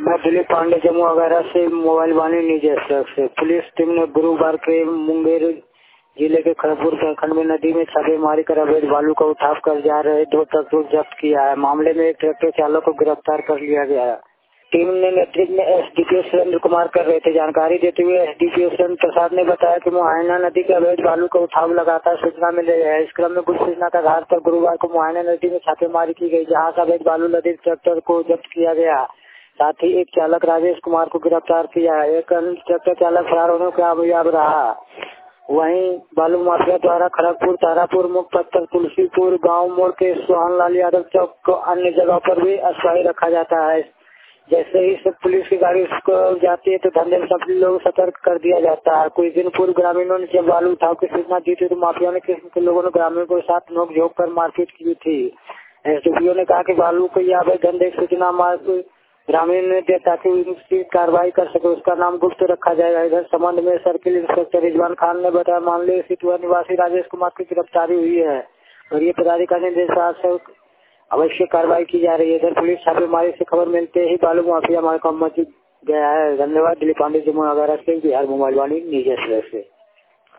मैं दिलीप पांडे जम्मू वगैरह से मोबाइल वाणी निजी स्टॉक से। पुलिस टीम ने गुरुवार के मुंगेर जिले के खड़गपुर प्रखंड में नदी में छापेमारी कर अवैध बालू का उठाव कर जा रहे 2 ट्रक को जब्त किया है। मामले में एक ट्रैक्टर चालक को गिरफ्तार कर लिया गया है। टीम ने नेतृत्व में एसडीपीओ सुरेंद्र कुमार कर रहे थे। जानकारी देते हुए एसडीपीओ सुरेंद्र प्रसाद ने बताया कि मुहायना नदी के अवैध बालू का उठाव लगातार सूचना मिल रही है। इस क्रम में गुप्त सूचना के आधार पर गुरुवार को मुहायना नदी में छापेमारी की गई, जहां से अवैध बालू लदे ट्रैक्टर को जब्त किया गया। साथ ही एक चालक राजेश कुमार को गिरफ्तार किया। एक अन्य ट्रैक्टर चालक फरार होने में कामयाब रहा। वहीं बालू माफिया द्वारा खड़गपुर, तारापुर, मुखपत्थर, तुलसीपुर, गांव मोड़ के सोहन लाल यादव चौक को अन्य जगह पर भी अस्थायी रखा जाता है। जैसे ही सब पुलिस की गाड़ी उसको जाती है तो धंधे में सब लोग सतर्क कर दिया जाता है। कुछ दिन पूर्व ग्रामीणों ने जब बालू उठाव की सूचना दी थी तो माफिया ने किस्म के लोगों ने ग्रामीणों के साथ नोक-झोंक कर मारपीट की थी। एसडीपीओ ने कहा कि बालू को या धंधे की सूचना ग्रामीण ने दिया ताकि उसकी कार्रवाई कर सके, उसका नाम गुप्त रखा जाएगा। इधर संबंध में सर्किल इंस्पेक्टर रिजवान खान ने बताया मामले सिटवा निवासी राजेश कुमार की गिरफ्तारी हुई है और ये पदाधिकारी निर्देश से अवश्य कार्रवाई की जा रही है। इधर पुलिस छापेमारी से खबर मिलते ही बालू माफिया हमारे काम मच गया है। धन्यवाद। दिलीप पांडे जम्मू वगैरह से, बिहार मोबाइल वाणी निजी से।